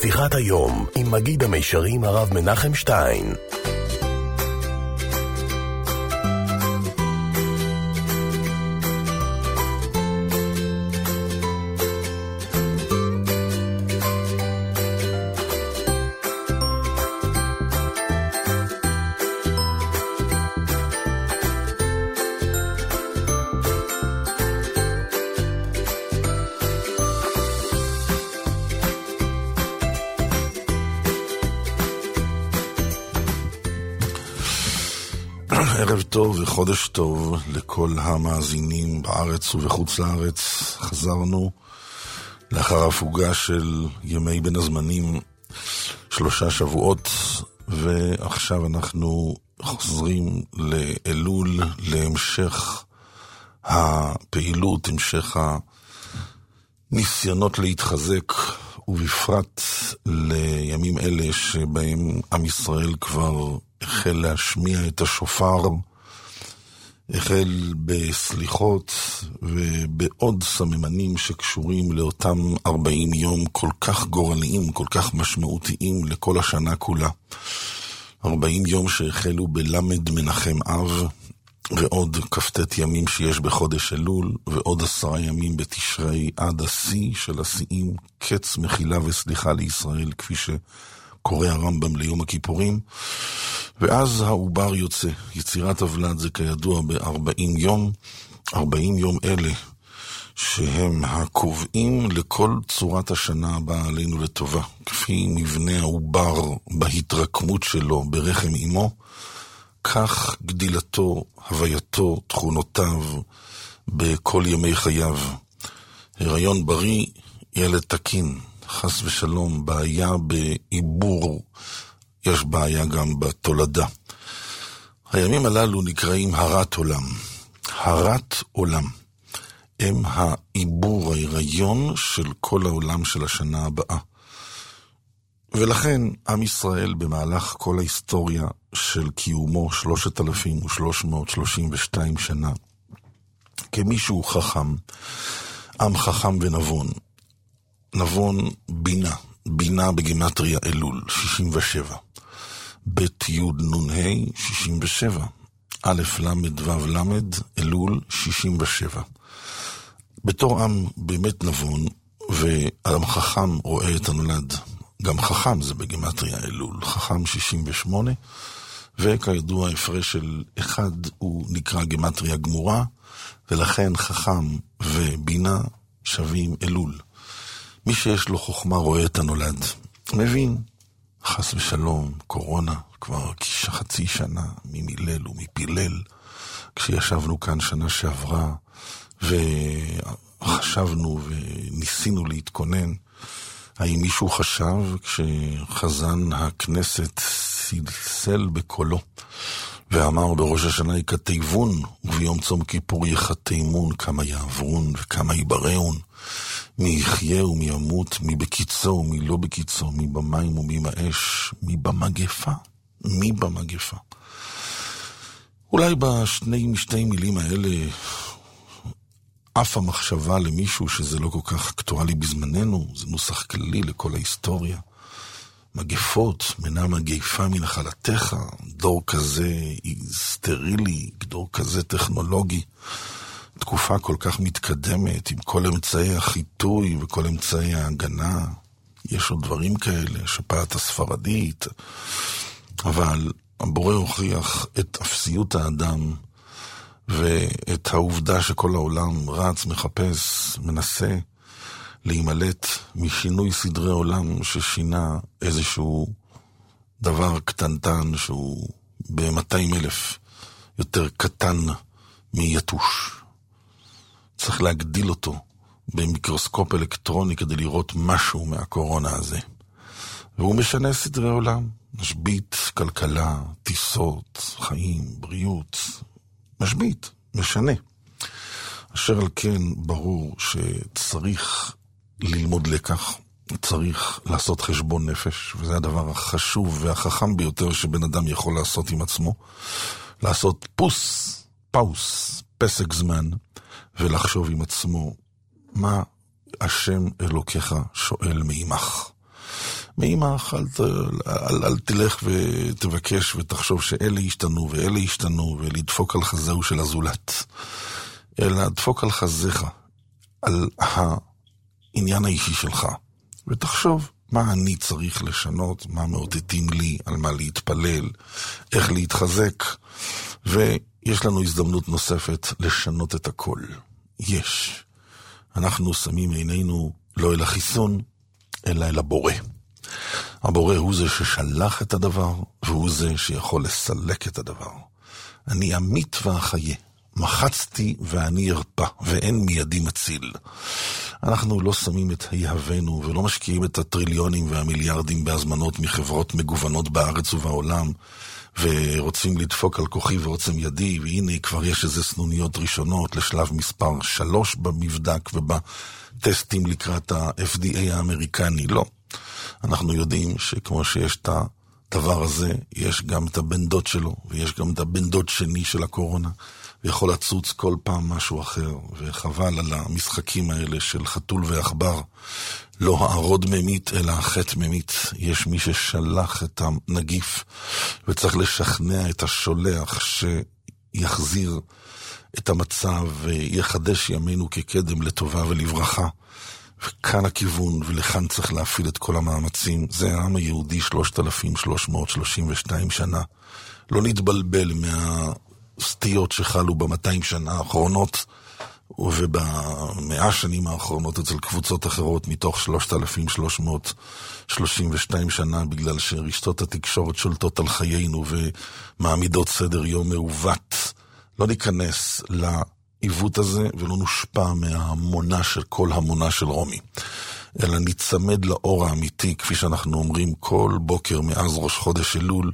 שיחת היום עם מגיד המישרים הרב מנחם שטיין. ערב טוב וחודש טוב לכל המאזינים בארץ ובחוץ לארץ. חזרנו לאחר הפוגה של ימי בין הזמנים 3 שבועות, ועכשיו אנחנו חוזרים לאלול, להמשך הפעילות, המשך הניסיונות להתחזק, ובפרט לימים אלה שבהם עם ישראל כבר החל להשמיע את השופר, החל בסליחות ובעוד סממנים שקשורים לאותם 40 יום כל כך גורליים, כל כך משמעותיים לכל השנה כולה. 40 יום שהחלו בלמד מנחם אב, ועוד כ"ט ימים שיש בחודש אלול, ועוד 10 ימים בתשרי עד השיא של השיאים, קץ מחילה וסליחה לישראל, כפי שקורא הרמב"ם ליום הכיפורים. ואז העובר יוצא. יצירת הוולד זה כידוע ב-40 יום. 40 יום אלה שהם הקובעים לכל צורת השנה הבאה עלינו לטובה, כפי מבנה העובר בהתרקמות שלו ברחם אמו, כך גדילתו, הווייתו, תכונותיו בכל ימי חייו. הריון בריא, ילד תקין, חס ושלום, בעיה בעיבור, יש בעיה גם בתולדה. הימים הללו נקראים הרת עולם. הרת עולם הם העיבור, ההיריון של כל העולם של השנה הבאה. ולכן עם ישראל במהלך כל ההיסטוריה של קיומו 3,332 שנה, כמישהו חכם, עם חכם ונבון, נבון בינה, בינה בגימטריה אלול 67, בית י' נ' ה' 67, א' למד ו' למד אלול 67. בתור עם באמת נבון, והעם חכם רואה את הנולד. גם חכם זה בגימטריה אלול, חכם 68, וכידוע ההפרש של 1 הוא נקרא גימטריה גמורה, ולכן חכם ובינה שווים אלול. מי שיש לו חוכמה רואה את הנולד, מבין, חס ושלום, קורונה, כבר חצי שנה, מי מילל ומי פילל, כשישבנו כאן שנה שעברה, וחשבנו וניסינו להתכונן, האם מישהו חשב כשחזן הכנסת סלסל בקולו, ואמר בראש השנה יכתבון, וביום צום כיפור יחתימון, כמה יעברון וכמה יבראון, מי יחיה ומי ימות, מי בקיצו ומי לא בקיצו, מי במים ומי באש, מי במגפה, מי במגפה. אולי בשתי מילים האלה אף המחשבה למישהו שזה לא כל כך אקטואלי בזמננו, זה נוסח כללי לכל ההיסטוריה. מגפות, מנה מגפה מנחלתך, דור כזה סטרילי, דור כזה טכנולוגי, תקופה כל כך מתקדמת, עם כל אמצעי החיטוי וכל אמצעי ההגנה. יש עוד דברים כאלה, שפעת הספרדית, אבל הבורא הוכיח את אפסיות האדם, ואת העובדה שכל העולם רץ, מחפש, מנסה להימלט משינוי סדרי עולם ששינה איזשהו דבר קטנטן שהוא ב-200,000 יותר קטן מיתוש. צריך להגדיל אותו במיקרוסקופ אלקטרוני כדי לראות משהו מהקורונה הזה. והוא משנה סדרי עולם, משבית כלכלה, טיסות, חיים, בריאות, משבית, משנה. אשר על כן ברור שצריך ללמוד לקח, צריך לעשות חשבון נפש, וזה הדבר החשוב והחכם ביותר שבן אדם יכול לעשות עם עצמו, לעשות פאוס, פסק זמן, ולחשוב עם עצמו מה השם אלוקיך שואל מעמך. מאמא, אל תלך ותבקש ותחשוב שאלה ישתנו ואלה ישתנו, ולדפוק על חזהו של הזולת. אלא דפוק על חזיך, על העניין האישי שלך, ותחשוב מה אני צריך לשנות, מה מאותתים לי, על מה להתפלל, איך להתחזק, ויש לנו הזדמנות נוספת לשנות את הכל. יש. אנחנו שמים עינינו לא אל החיסון, אלא אל הבורא. הבורא הוא זה ששלח את הדבר, והוא זה שיכול לסלק את הדבר. אני אמית ואחיה, מחצתי ואני ארפא, ואין מידי מציל. אנחנו לא שמים את היהבנו, ולא משקיעים את הטריליונים והמיליארדים בהזמנות מחברות מגוונות בארץ ובעולם, ורוצים לדפוק על כוחי ועוצם ידי, והנה כבר יש איזה סנוניות ראשונות לשלב מספר 3 במבדק ובטסטים לקראת ה-FDA האמריקני. לא. אנחנו יודעים שכמו שיש את הדבר הזה, יש גם את הבן דוד שלו, ויש גם את הבן דוד שני של הקורונה, ויכול לצוץ כל פעם משהו אחר, וחבל על המשחקים האלה של חתול ועכבר. לא הערוד ממית, אלא החטא ממית. יש מי ששלח את הנגיף, וצריך לשכנע את השולח שיחזיר את המצב, ויחדש ימינו כקדם לטובה ולברכה. וכאן הכיוון, ולכאן צריך להפעיל את כל המאמצים. זה העם היהודי 3,332 שנה. לא נתבלבל מהסטיות שחלו ב-200 שנה האחרונות, וב-100 שנים האחרונות אצל קבוצות אחרות, מתוך 3,332 שנה, בגלל שרשתות התקשורת שולטות על חיינו ומעמידות סדר יום מעוות. לא ניכנס לעיוות הזה ולא נושפע מהמונה של כל המונה של רומי, אלא נצמד לאור האמיתי, כפי שאנחנו אומרים כל בוקר מאז ראש חודש אלול,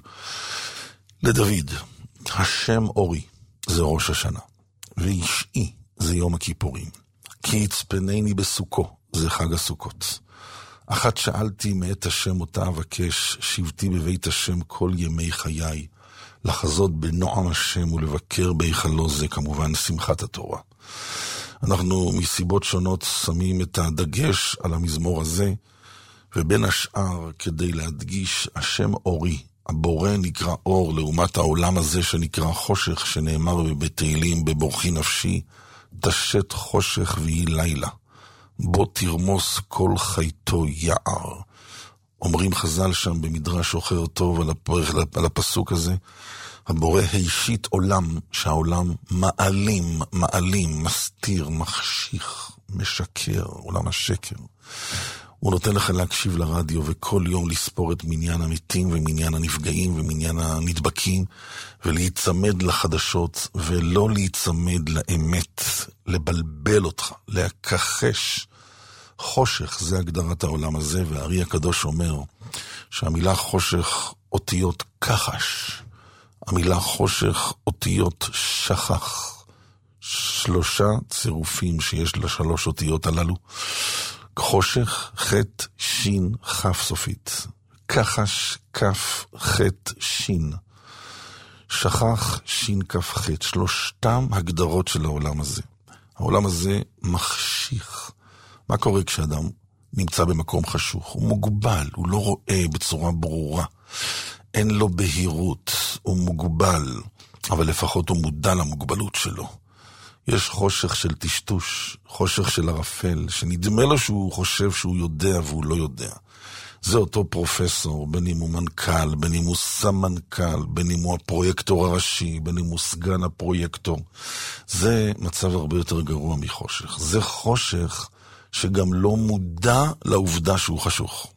לדוד. השם אורי זה ראש השנה, ואישי זה יום הכיפורים, כי יצפנני בסוכו זה חג הסוכות. אחת שאלתי מאת השם אותה אבקש, שבתי בבית השם כל ימי חיי, לחזות בנועם השם ולבקר בהיכלו, זה כמובן שמחת התורה. אנחנו מסיבות שונות שמים את הדגש על המזמור הזה, ובין השאר כדי להדגיש השם אורי, הבורא נקרא אור לעומת העולם הזה שנקרא חושך, שנאמר בבית תהילים בבורכי נפשי, תשת חושך ויהי לילה, בו תרמוס כל חייתו יער. אומרים חז"ל שם במדרש אוחר טוב על הפסוק הזה, הבורא הישית עולם, שהעולם מעלים, מסתיר, מחשיך, משקר, עולם השקר. הוא נותן לך להקשיב לרדיו וכל יום לספור את מניין המתים ומניין הנפגעים ומניין הנדבקים, ולהיצמד לחדשות ולא להיצמד לאמת, לבלבל אותך, להכחש. חושך זה הגדרת העולם הזה, והארי הקדוש אומר שהמילה חושך אותיות כחש, המילה חושך אותיות שכח. 3 צירופים שיש לשלוש אותיות הללו, חושך, חטא, שין, חף סופית. כחש, כף, חטא, שין. שכח, שין, כף, חטא. 3 הגדרות של העולם הזה. העולם הזה מחשיך. מה קורה כשאדם נמצא במקום חשוך? הוא מוגבל, הוא לא רואה בצורה ברורה. אין לו בהירות, הוא מוגבל, אבל לפחות הוא מודע למוגבלות שלו. יש חושך של טשטוש, חושך של ערפל, שנדמה לו שהוא חושב שהוא יודע והוא לא יודע. זה אותו פרופסור, בין אם הוא מנכ"ל, בין אם הוא סמנכ"ל, בין אם הוא הפרויקטור הראשי, בין אם הוא סגן הפרויקטור. זה מצב הרבה יותר גרוע מחושך. זה חושך שגם לא מודע לעובדה שהוא חשוך.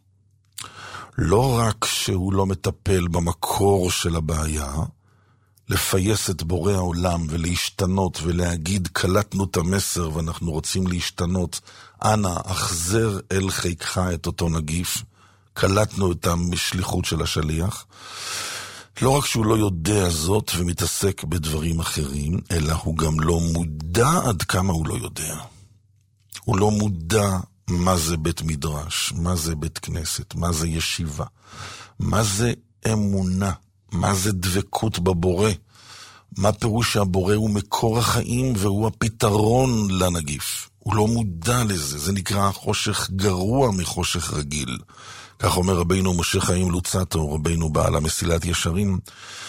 לא רק שהוא לא מטפל במקור של הבעיה, לפייס את בורא העולם ולהשתנות ולהגיד קלטנו את המסר ואנחנו רוצים להשתנות, אנא אחזר אל חיקך את אותו נגיף, קלטנו את המשליחות של השליח. לא רק שהוא לא יודע זאת ומתעסק בדברים אחרים, אלא הוא גם לא מודע עד כמה הוא לא יודע. הוא לא מודע מה זה בית מדרש, מה זה בית כנסת, מה זה ישיבה, מה זה אמונה, מה זה דבקות בבורא, מה פירוש שהבורא הוא מקור החיים והוא הפתרון לנגיף. הוא לא מודע לזה, זה נקרא חושך גרוע מחושך רגיל. כך אומר רבינו משה חיים לוצטו, רבינו בעל המסילת ישרים,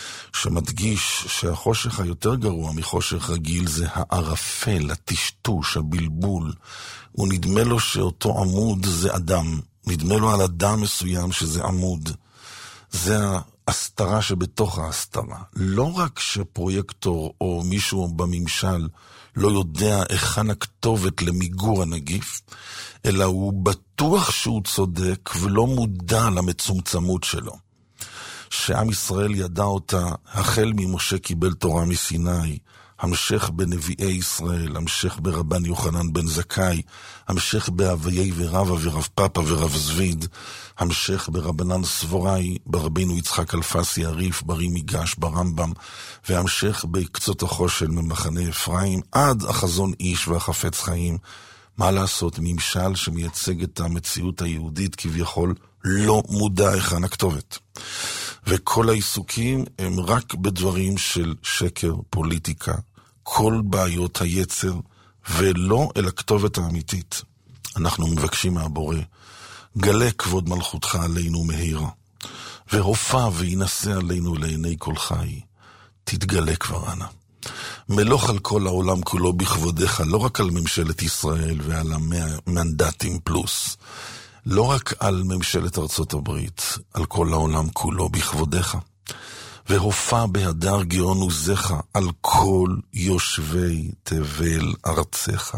שמדגיש שהחושך היותר גרוע מחושך רגיל זה הערפל, הטשטוש, הבלבול. הוא נדמה לו שאותו עמוד זה אדם, נדמה לו על אדם מסוים שזה עמוד. זה ההסתרה שבתוך ההסתרה. לא רק שפרויקטור או מישהו בממשל לא יודע היכן הכתובת למיגור הנגיף, אלא הוא בטוח שהוא צודק ולא מודע למצומצמות שלו. שעם ישראל ידע אותה החל ממשה קיבל תורה מסיני, המשך בנביאי ישראל, המשך ברבן יוחנן בן זכאי, המשך באביי ורבא ורב פאפה ורב זביד, המשך ברבנן סבוראי, ברבינו יצחק אלפסי הריף, ברי מיגש, ברמב"ם, והמשך בקצות החושן ממחנה אפרים, עד החזון איש והחפץ חיים. מה לעשות? ממשל שמייצג את המציאות היהודית כביכול לא מודע היכן הכתובת. וכל העיסוקים הם רק בדברים של שקר, פוליטיקה, כל בעיות היצר, ולא אל הכתובת האמיתית. אנחנו מבקשים מהבורא, גלה כבוד מלכותך עלינו מהירה, והופע וינשא עלינו לעיני כל חי, תתגלה כבר אנא. מלוך על כל העולם כולו בכבודך, לא רק על ממשלת ישראל ועל 100 מנדטים פלוס, לא רק על ממשלת ארצות הברית, על כל העולם כולו בכבודך. והופע בהדר גאון עוזך על כל יושבי תבל ארצך.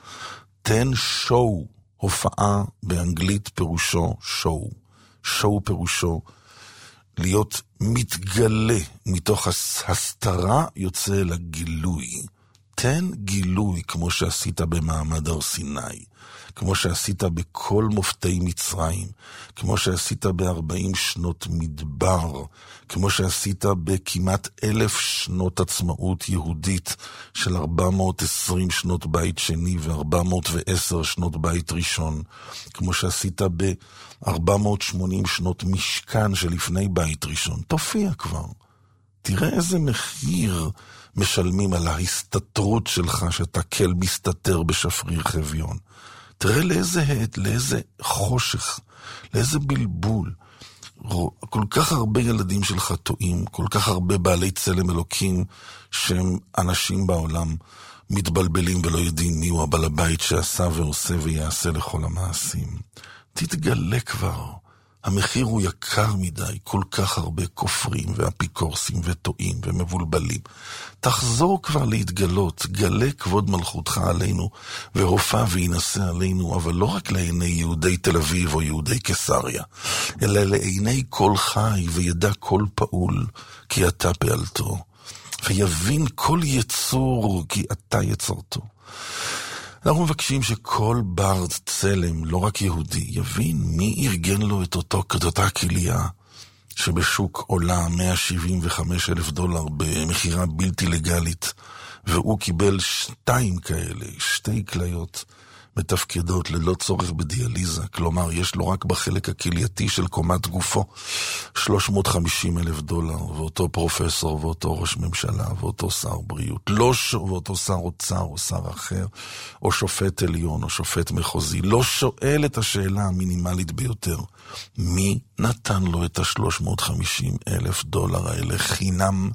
תן שואו, הופעה באנגלית פירושו שואו. שואו פירושו להיות מתגלה מתוך הסתרה יוצא לגילוי. תן גילוי כמו שעשית במעמד הר סיני, כמו שעשית בכל מופתי מצרים, כמו שעשית ב40 שנות מדבר, כמו שעשית בכמעט 1000 שנות עצמאות יהודית של 420 שנות בית שני ו410 שנות בית ראשון, כמו שעשית ב480 שנות משכן שלפני בית ראשון. תופיע כבר. תראה איזה מחיר משלמים על ההסתתרות שלך שאתה כל מסתתר בשפריר חביון. תראה לאיזה חושך, לאיזה בלבול. כל כך הרבה ילדים שלך טועים, כל כך הרבה בעלי צלם אלוקים שהם אנשים בעולם מתבלבלים ולא יודעים מי הוא הבעל הבית שעשה ועושה ויעשה לכל המעשים. תתגלה כבר. המחיר הוא יקר מדי, כל כך הרבה כופרים ואפיקורסים וטועים ומבולבלים. תחזור כבר להתגלות, גלה כבוד מלכותך עלינו, והופע וינשא עלינו, אבל לא רק לעיני יהודי תל אביב או יהודי קיסריה, אלא לעיני כל חי וידע כל פעול, כי אתה פעלתו, ויבין כל יצור, כי אתה יצרתו. אנחנו מבקשים שכל בר צלם, לא רק יהודי, יבין מי ארגן לו את אותה כליה שבשוק עולה $175,000 במחירה בלתי לגלית, והוא קיבל 2 כאלה, 2 כליות מתפקדות ללא צורך בדיאליזה, כלומר יש לו רק בחלק הכלייתי של קומת גופו $350,000, ואותו פרופסור ואותו ראש ממשלה ואותו שר בריאות, ואותו שר אוצר או שר אחר, או שופט עליון או שופט מחוזי, לא שואל את השאלה המינימלית ביותר, מי נתן לו את $350,000 האלה חינם?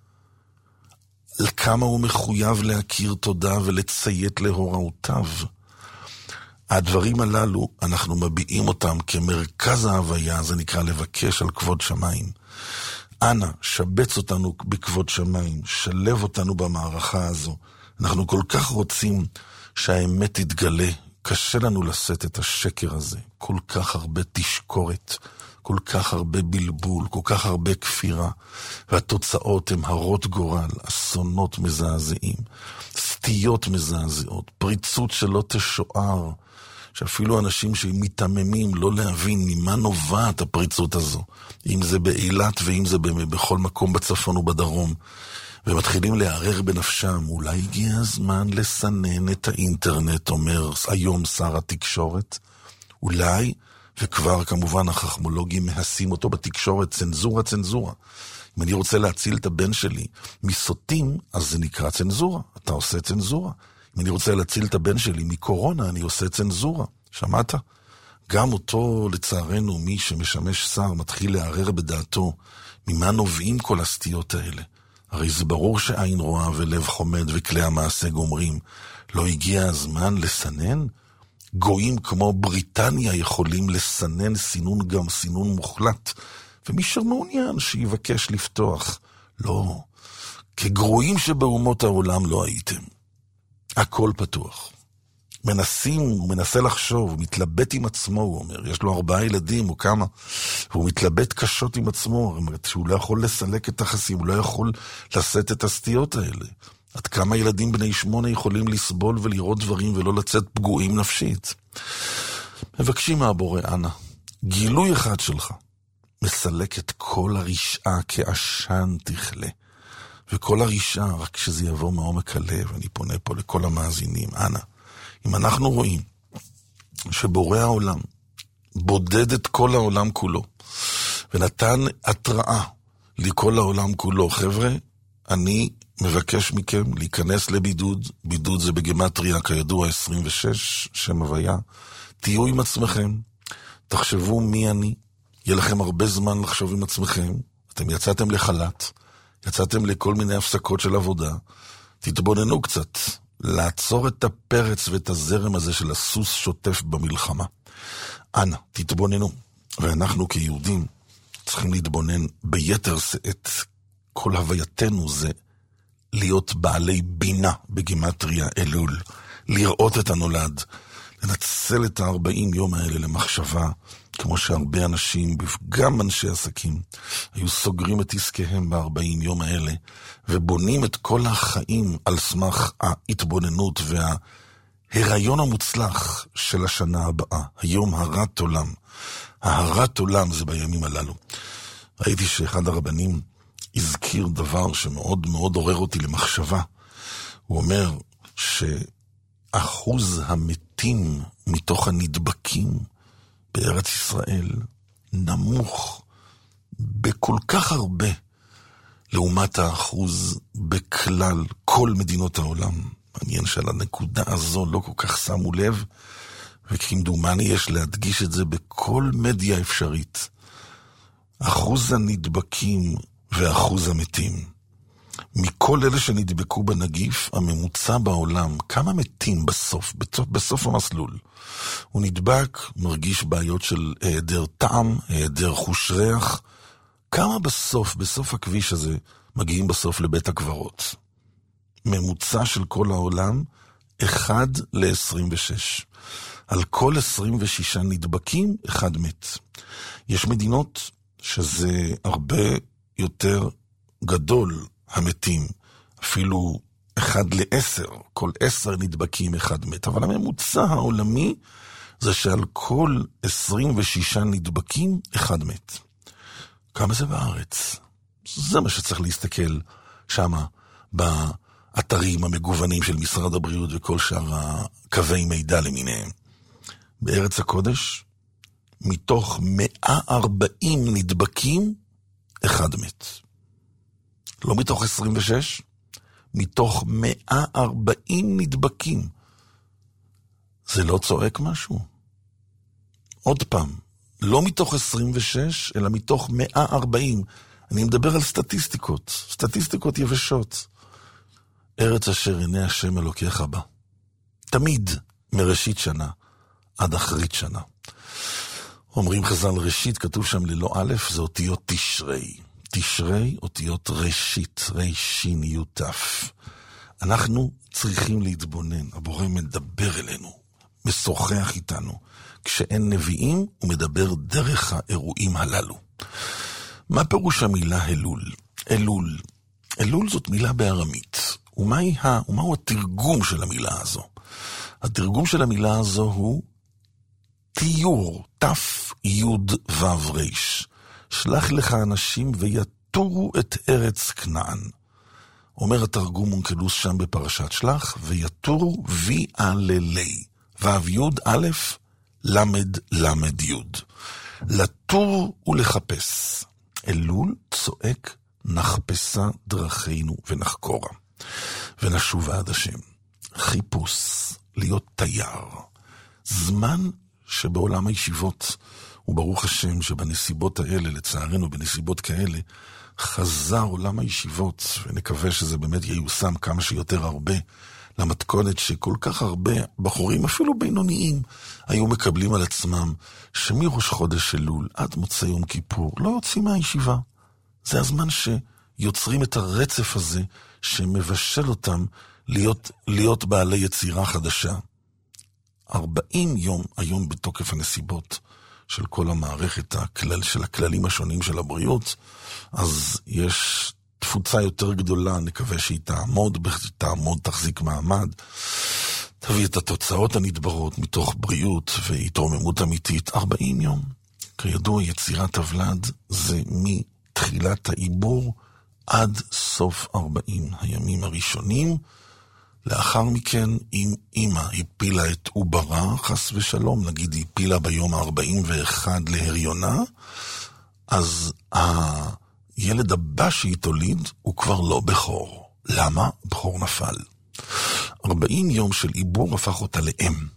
לכמה הוא מחויב להכיר תודה ולציית להוראותיו? הדברים הללו, אנחנו מביעים אותם כמרכז ההוויה, זה נקרא לבקש על כבוד שמיים. אנא, שבץ אותנו בכבוד שמיים, שלב אותנו במערכה הזו. אנחנו כל כך רוצים שהאמת תתגלה, קשה לנו לשאת את השקר הזה. כל כך הרבה תשקורת, כל כך הרבה בלבול, כל כך הרבה כפירה, והתוצאות הן הרות גורל, אסונות מזעזעים, סטיות מזעזעות, פריצות שלא תשוער, שאפילו אנשים שמתממים לא להבין ממה נובעת הפריצות הזו, אם זה באילת ואם זה בכל מקום בצפון ובדרום, ומתחילים לערער בנפשם, אולי הגיע הזמן לסנן את האינטרנט, אומר היום שר התקשורת, אולי, וכבר כמובן החכמולוגים מהסים אותו בתקשורת, צנזורה. אם אני רוצה להציל את הבן שלי מסוטים, אז זה נקרא צנזורה, אתה עושה צנזורה. אם אני רוצה להציל את הבן שלי מקורונה, אני עושה צנזורה. שמעת? גם אותו, לצערנו, מי שמשמש שר מתחיל לערער בדעתו ממה נובעים כל הסטיות האלה. הרי זה ברור שעין רואה ולב חומד וכלי המעשה גומרים. לא הגיע הזמן לסנן? גויים כמו בריטניה יכולים לסנן סינון, גם סינון מוחלט, ומי שמעוניין שיבקש לפתוח. לא, כגרועים שבאומות העולם לא הייתם. הכל פתוח. הוא מנסה לחשוב, הוא מתלבט עם עצמו, הוא אומר, יש לו 4 ילדים או כמה, והוא מתלבט קשות עם עצמו, הוא אומר, שהוא לא יכול לסלק את החסים, הוא לא יכול לשאת את הסטיות האלה. עד כמה ילדים בני 8 יכולים לסבול ולראות דברים ולא לצאת פגועים נפשית. מבקשים מהבורא, אנא, גילוי אחד שלך, מסלק את כל הרשעה כעשן תכלה. וכל הרשעה, רק כשזה יבוא מעומק הלב, אני פונה פה לכל המאזינים, אנא, אם אנחנו רואים שבורא העולם בודד את כל העולם כולו, ונתן התראה לכל העולם כולו, חבר'ה, אני מבקש מכם להיכנס לבידוד, בידוד זה בגמטריה כידוע 26, שם הוויה, תהיו עם עצמכם, תחשבו מי אני, יהיה לכם הרבה זמן לחשוב עם עצמכם, אתם יצאתם לחל"ת, יצאתם לכל מיני הפסקות של עבודה, תתבוננו קצת, לעצור את הפרץ ואת הזרם הזה של הסוס שוטף במלחמה. אנא, תתבוננו, ואנחנו כיהודים צריכים להתבונן ביתר שאת, כל הווייתנו זה להיות בעלי בינה בגימטריה אלול, לראות את הנולד, לנצל את 40 יום האלה למחשבה, כמו שהרבה אנשים, גם אנשי עסקים, היו סוגרים את עסקיהם ב40 יום האלה, ובונים את כל החיים על סמך ההתבוננות וההיריון המוצלח של השנה הבאה, היום הרת עולם. ההרת עולם זה בימים הללו. ראיתי שאחד הרבנים הזכיר דבר שמאוד מאוד עורר אותי למחשבה. הוא אומר שאחוז המתים מתוך הנדבקים בארץ ישראל נמוך בכל כך הרבה לעומת האחוז בכלל כל מדינות העולם. מעניין שעל הנקודה הזו לא כל כך שמו לב, וכמדומני יש להדגיש את זה בכל מדיה אפשרית. אחוז הנדבקים ואחוז המתים. מכל אלה שנדבקו בנגיף, הממוצע בעולם, כמה מתים בסוף המסלול? הוא נדבק, מרגיש בעיות של היעדר טעם, היעדר חוש ריח. כמה בסוף הכביש הזה מגיעים בסוף לבית הקברות? ממוצע של כל העולם, 1 ל-26. על כל 26 נדבקים, 1 מת. יש מדינות שזה הרבה יותר גדול המתים, אפילו 1 ל-10, כל 10 נדבקים 1 מת, אבל הממוצע העולמי זה שעל כל 26 נדבקים 1 מת. כמה זה בארץ? זה מה שצריך להסתכל שמה באתרים המגוונים של משרד הבריאות וכל שאר הקווי מידע למיניהם. בארץ הקודש, מתוך 140 נדבקים, 1 מת. לא מתוך 26, מתוך 140 נדבקים. זה לא צועק משהו? עוד פעם, לא מתוך 26, אלא מתוך 140. אני מדבר על סטטיסטיקות יבשות. ארץ אשר עיני השם אלוקיך בה. תמיד מראשית שנה עד אחרית שנה. אומרים חז"ל ראשית, כתוב שם ללא א', זה אותיות תשרי. תשרי, אותיות ראשית, ראשין יוטף. אנחנו צריכים להתבונן. הבורא מדבר אלינו, משוחח איתנו. כשאין נביאים, הוא מדבר דרך האירועים הללו. מה פירוש המילה אלול? אלול. אלול זאת מילה בארמית. ומהו התרגום של המילה הזו? התרגום של המילה הזו הוא תיור, תף יוד וו ריש. שלח לך אנשים ויתורו את ארץ כנען. אומר התרגום אונקלוס שם בפרשת שלח, ויתורו ויעללי. וו יוד א' למד למד יוד. לתור ולחפש. אלול צועק נחפשה דרכינו ונחקורה. ונשובה עד השם. חיפוש, להיות תייר. זמן שבעולם הישיבות, וברוך השם שבנסיבות האלה, לצערנו בנסיבות כאלה, חזר עולם הישיבות, ונקווה שזה באמת ייושם כמה שיותר הרבה, למתכונת שכל כך הרבה בחורים, אפילו בינוניים, היו מקבלים על עצמם, שמראש חודש אלול עד מוצאי יום כיפור, לא יוצאים מהישיבה. זה הזמן שיוצרים את הרצף הזה, שמבשל אותם להיות בעלי יצירה חדשה. 40 יום היום בתוקף הנסיבות של כל המערכת של הכללים השונים של הבריאות, אז יש תפוצה יותר גדולה, נקווה שהיא תעמוד, תחזיק מעמד, תביא את התוצאות הנדברות מתוך בריאות והתרוממות אמיתית. 40 יום. כידוע, יצירת הוולד זה מתחילת העיבור עד סוף 40 הימים הראשונים. לאחר מכן, אם אמא הפילה את עוברה, חס ושלום, נגיד היא הפילה ביום ה-41 להריונה, אז הילד הבא שהיא תוליד הוא כבר לא בכור. למה? בכור נפל. 40 יום של עיבור הפך אותה לאם.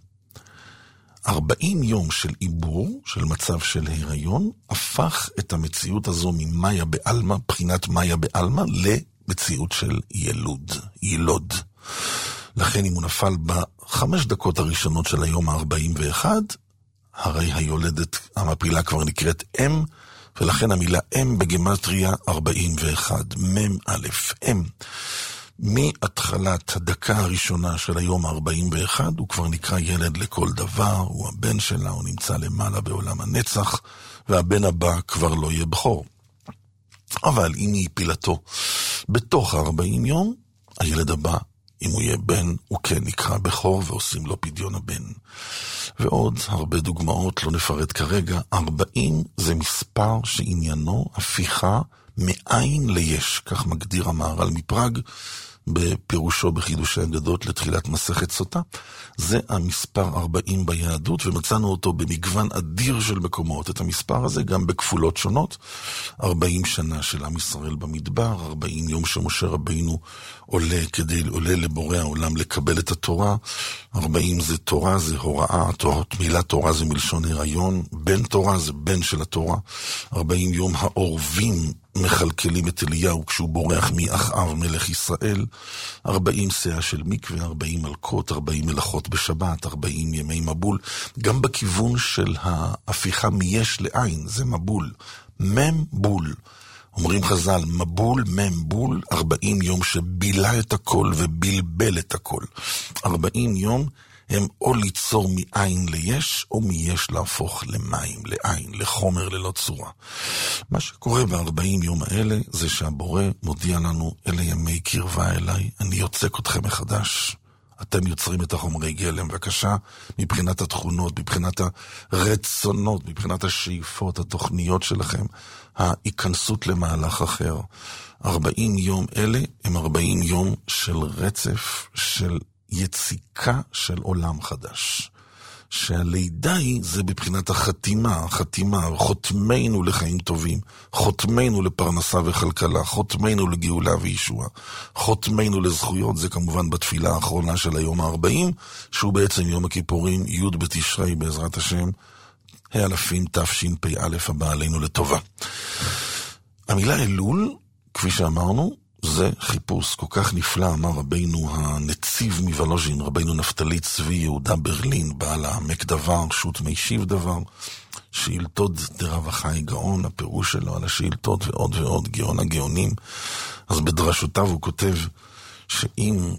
40 יום של עיבור, של מצב של הריון, הפך את המציאות הזו ממאיה בעלמא, בחינת מאיה בעלמא, למציאות של ילוד. לכן אם הוא נפל ב5 דקות הראשונות של היום ה-41, הרי היולדת, המפילה כבר נקראת אם, ולכן המילה אם בגמטריה 41, מם א', אם. מהתחלת הדקה הראשונה של היום ה-41, הוא כבר נקרא ילד לכל דבר, הוא הבן שלה, הוא נמצא למעלה בעולם הנצח, והבן הבא כבר לא יהיה בכור. אבל אם היא פילתו בתוך 40 יום, הילד הבא, אם הוא יהיה בן, הוא כן נקרא בכור ועושים לו פדיון הבן. ועוד הרבה דוגמאות, לא נפרט כרגע. 40 זה מספר שעניינו הפיכה מאין ליש, כך מגדיר המהר"ל מפראג, בפירושו בחידושי אגדות לתחילת מסכת סוטה. זה המספר 40 ביהדות, ומצאנו אותו במגוון אדיר של מקומות. את המספר הזה גם בכפולות שונות. 40 שנה של עם ישראל במדבר, 40 יום שמשה רבינו עולה לבורא העולם לקבל את התורה. 40 זה תורה, זה הוראה, מילה תורה זה מלשון הריון, בן תורה זה בן של התורה. 40 יום העורבים מחלקלים את אליהו כשהוא בורח מאחאב מלך ישראל. 40 שאה של מקווה, 40 מלכות, 40 מלאכות בשבת, 40 ימי מבול. גם בכיוון של ההפיכה מיש לעין, זה מבול. מבול. אומרים חז"ל, מבול, מבול, 40 יום שבילה את הכל ובלבל את הכל. 40 יום הם או ליצור מאין ליש, או מיש להפוך למים, לעין, לחומר ללא צורה. מה שקורה ב40 יום האלה, זה שהבורא מודיע לנו, אלה ימי קרבה אליי, אני יוצק אתכם מחדש. אתם יוצרים את החומרי גלם, בבקשה, מבחינת התכונות, מבחינת הרצונות, מבחינת השאיפות, התוכניות שלכם, ההיכנסות למהלך אחר. 40 יום אלה הם 40 יום של רצף, של יציקה של עולם חדש. שהלידה היא, זה בבחינת החתימה, חותמנו לחיים טובים, חותמנו לפרנסה וכלכלה, חותמנו לגאולה וישוע, חותמנו לזכויות, זה כמובן בתפילה האחרונה של היום ה-40, שהוא בעצם יום הכיפורים, י' בתשרי בעזרת השם, האלפים תשפ"א הבא עלינו לטובה. המילה אלול, כפי שאמרנו, זה חיפוש כל כך נפלא, אמר רבינו הנציב מוולוז'ין, רבינו נפתלי צבי יהודה ברלין, בעל העמק דבר, שו"ת מישיב דבר, שאילתות דרב החי גאון, הפירוש שלו על השאילתות ועוד ועוד, גאון הגאונים. אז בדרשותיו הוא כותב שאם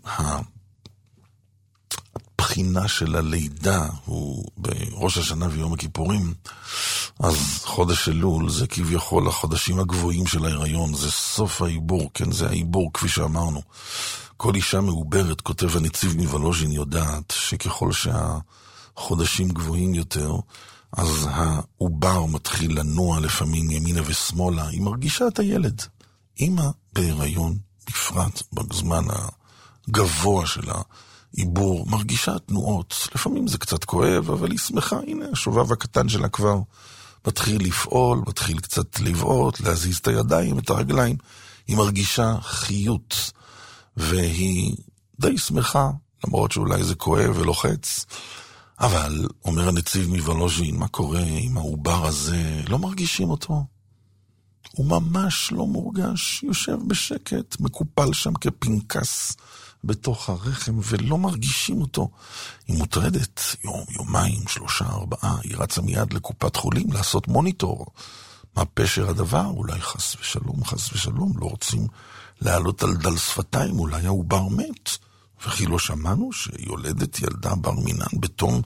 הבחינה של הלידה הוא בראש השנה ויום הכיפורים, אז חודש אלול זה כביכול החודשים הגבוהים של ההיריון, זה סוף העיבור, כן, זה העיבור כפי שאמרנו. כל אישה מעוברת, כותב הנציב מוולוז'ין, יודעת שככל שהחודשים גבוהים יותר, אז העובר מתחיל לנוע לפעמים ימינה ושמאלה, היא מרגישה את הילד. אמא בהיריון, בפרט בזמן הגבוה של העיבור, מרגישה תנועות, לפעמים זה קצת כואב, אבל היא שמחה, הנה השובב הקטן שלה כבר מתחיל לפעול, מתחיל קצת לבעוט, להזיז את הידיים, את הרגליים, היא מרגישה חיות, והיא די שמחה, למרות שאולי זה כואב ולוחץ, אבל, אומר הנציב מוולוז'ין, מה קורה עם העובר הזה? לא מרגישים אותו. הוא ממש לא מורגש, יושב בשקט, מקופל שם כפנקס בתוך הרחם, ולא מרגישים אותו. היא מוטרדת, יום, יומיים, 3, 4, היא רצה מיד לקופת חולים לעשות מוניטור. מה פשר הדבר? אולי חס ושלום, לא רוצים לעלות על דל שפתיים, אולי העובר מת. וכי לא שמענו שיולדת ילדה בר מינן בתום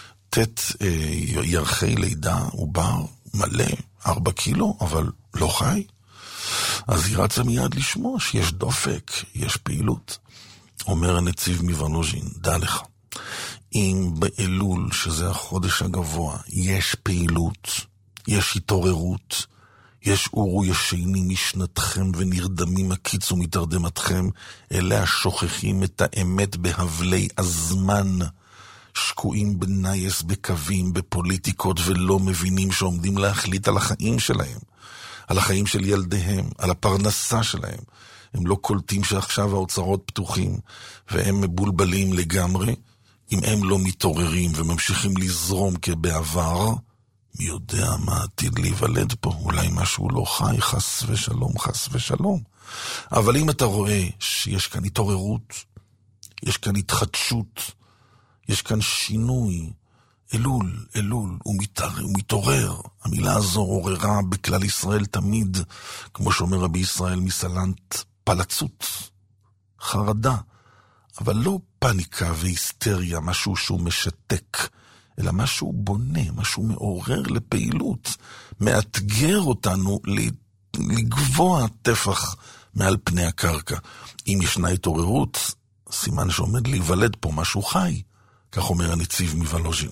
ירחי לידה, עובר מלא 4 קילו, אבל לא חי. אז היא רצה מיד לשמוע שיש דופק, יש פעילות. אומר הנציב מוולוז'ין, דע לך, אם באלול, שזה החודש הגבוה, יש פעילות, יש התעוררות, יש אורו ישנים משנתכם ונרדמים הקיצו מתרדמתכם, אלה השוכחים את האמת בהבלי הזמן, שקועים בנייס, בקווים, בפוליטיקות, ולא מבינים שעומדים להחליט על החיים שלהם, על החיים של ילדיהם, על הפרנסה שלהם. הם לא קולטים שעכשיו האוצרות פתוחים, והם מבולבלים לגמרי. אם הם לא מתעוררים וממשיכים לזרום כבעבר, מי יודע מה עתיד להיוולד פה, אולי משהו לא חי, חס ושלום. אבל אם אתה רואה שיש כאן התעוררות, יש כאן התחדשות, יש כאן שינוי, אלול, הוא מתעורר. המילה הזו עוררה בכלל ישראל תמיד, כמו שאומר רבי ישראל מסלנט, פלצות, חרדה, אבל לא פניקה והיסטריה, משהו שהוא משתק, אלא משהו בונה, משהו מעורר לפעילות, מאתגר אותנו לגבוה טפח מעל פני הקרקע. אם ישנה התעוררות, סימן שעומד להיוולד פה משהו חי, כך אומר הנציב מוולוז'ין.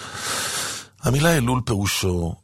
המילה אלול פירושו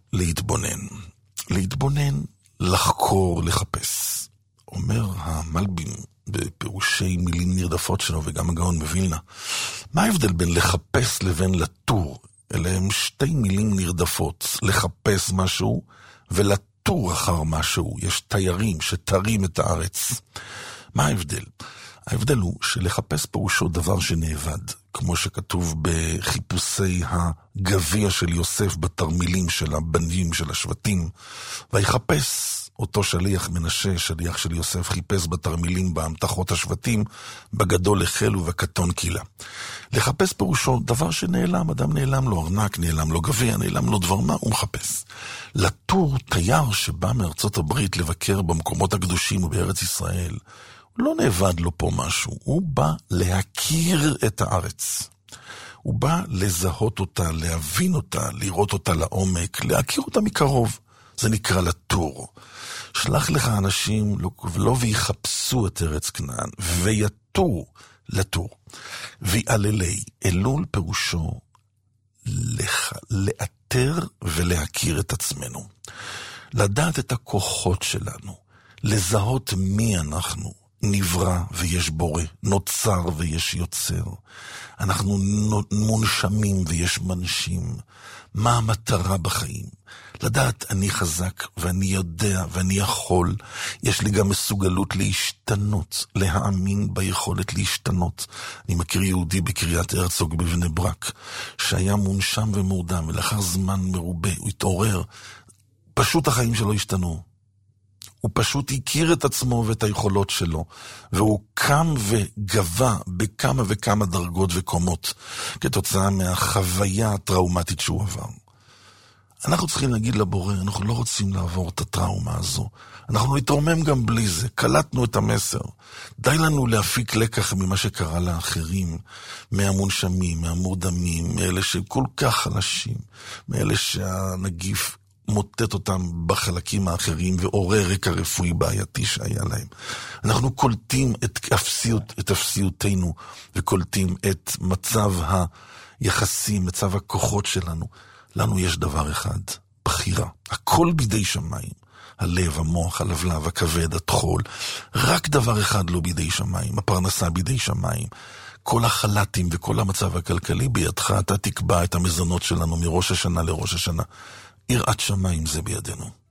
להתבונן, לחקור, לחפש. אומר המלבים בפירושי מילים נרדפות שלו, וגם הגאון מווילנה, מה ההבדל בין לחפש לבין לטור? אלה הם 2 מילים נרדפות, לחפש משהו ולטור אחר משהו. יש תיירים שתרים את הארץ. מה ההבדל? ההבדל הוא שלחפש פירושו דבר שנאבד, כמו שכתוב בחיפושי הגביע של יוסף בתרמילים של הבנים של השבטים, ויחפש אותו שליח מנשה, שליח של יוסף, חיפש בתרמילים באמתחות השבטים, בגדול לחל ובקטון קילה. לחפש פירושו דבר שנעלם, אדם נעלם לו ארנק, נעלם לו גביע, נעלם לו דבר מה, הוא מחפש. לטור, תייר שבא מארצות הברית לבקר במקומות הקדושים ובארץ ישראל, לא נאבד לו פה משהו, הוא בא להכיר את הארץ. הוא בא לזהות אותה, להבין אותה, לראות אותה לעומק, להכיר אותה מקרוב. זה נקרא לטור. שלח לך אנשים לא ויחפשו את ארץ כנען, ויתור לטור. ויעללי, אלול פירושו לאתר ולהכיר את עצמנו. לדעת את הכוחות שלנו, לזהות מי אנחנו. נברא ויש בורא, נוצר ויש יוצר. אנחנו מונשמים ויש מנשים. מה המטרה בחיים? לדעת אני חזק ואני יודע ואני יכול. יש לי גם מסוגלות להשתנות, להאמין ביכולת להשתנות. אני מכיר יהודי בקריית הרצוג בבני ברק, שהיה מונשם ומורדם, ולאחר זמן מרובה הוא התעורר. פשוט החיים שלו השתנו. הוא פשוט הכיר את עצמו ואת היכולות שלו, והוא קם וגבה בכמה וכמה דרגות וקומות, כתוצאה מהחוויה הטראומטית שהוא עבר. אנחנו צריכים להגיד לבורא, אנחנו לא רוצים לעבור את הטראומה הזו. אנחנו נתרומם גם בלי זה, קלטנו את המסר. די לנו להפיק לקח ממה שקרה לאחרים, מהמונשמים, מהמורדמים, מאלה שכל כך חלשים, מאלה שהנגיף מוטט אותם בחלקים האחרים ועורר רקע רפואי בעייתי שהיה להם. אנחנו קולטים את אפסיותנו וקולטים את מצב היחסים, מצב הכוחות שלנו. לנו יש דבר אחד, בחירה. הכל בידי שמיים. הלב, המוח, הלבלב, הכבד, התחול. רק דבר אחד לא בידי שמיים. הפרנסה בידי שמיים. כל החלטים וכל המצב הכלכלי בידך, אתה תקבע את המזונות שלנו מראש השנה לראש השנה. יראת שמיים זה בידינו.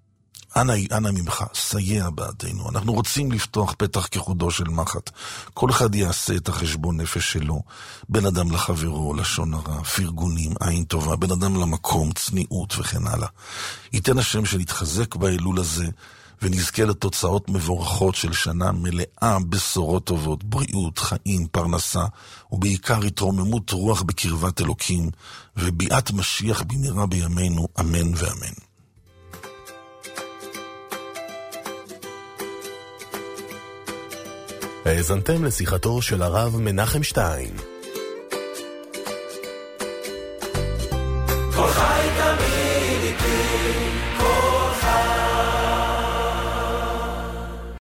אנא ממך, סייע בעדינו. אנחנו רוצים לפתוח פתח כחודו של מחט. כל אחד יעשה את החשבון נפש שלו. בן אדם לחברו, לשון הרע, פרגונים, עין טובה, בן אדם למקום, צניעות וכן הלאה. ייתן השם שנתחזק באלול הזה, ונזכה לתוצאות מבורכות של שנה מלאה בשורות טובות, בריאות, חיים, פרנסה, ובעיקר התרוממות רוח בקרבת אלוקים, וביאת משיח במהרה בימינו, אמן ואמן. האזנתם לשיחתו של הרב מנחם שטיין. כל חי תמיד איתי